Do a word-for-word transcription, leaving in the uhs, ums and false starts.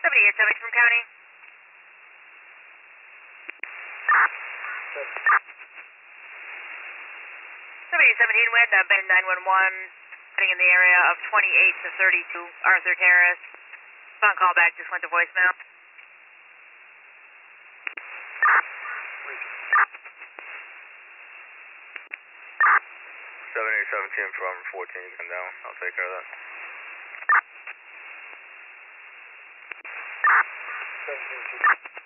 seventy-eight seventy from County. seventy-eight seventeen wind, uh, bend nine one one, heading in the area of twenty-eight to thirty-two Arthur Terrace. Phone call back just went to voicemail. seventy-eight seventeen from fourteen, come down. I'll take care of that. seventeen